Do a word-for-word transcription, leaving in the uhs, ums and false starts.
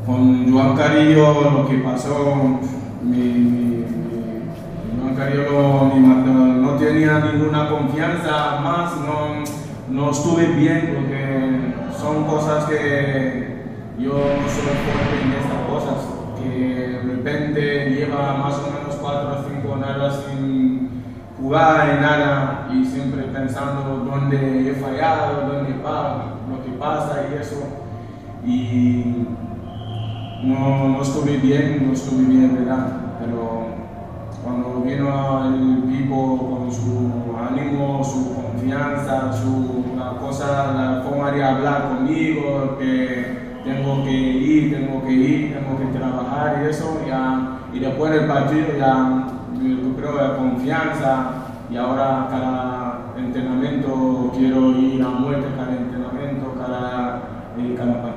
con Joan Carrillo lo que pasó, mi, mi, mi Joan Carrillo no, no tenía ninguna confianza más, no, no estuve bien porque son cosas que yo no soy fuerte en estas cosas, que de repente lleva más o menos cuatro o cinco nada sin jugar en nada y siempre pensando dónde he fallado, dónde va, lo que pasa y eso. Y no, no estuve bien, no estuve bien, ¿verdad? Pero cuando vino el Pipo con su ánimo, su confianza, su la cosa, la forma de hablar conmigo, que tengo que ir, tengo que ir, tengo que trabajar y eso, ya, y después del partido ya recuperó la confianza y ahora cada entrenamiento quiero ir a muerte, cada entrenamiento, cada, cada partido.